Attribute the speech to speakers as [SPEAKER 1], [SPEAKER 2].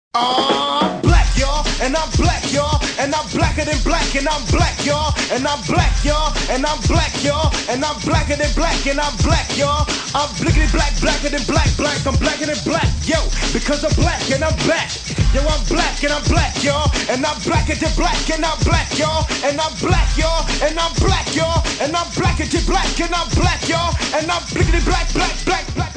[SPEAKER 1] I'm black, y'all, and I'm black, y'all, and I'm blacker than black, and I'm black, y'all, and I'm black, y'all, and I'm black, y'all, and I'm blacker than black, and I'm black, y'all. I'm blickety black, blacker than black, black, I'm blacker than black, yo, because I'm black and I'm back. Yo, I'm black and I'm black, y'all, and I'm blacker than black, and I'm black, y'all, and I'm black, y'all, and I'm black, y'all, and I'm blacker than black, and I'm black, y'all, and I'm blickety black, black, black, black.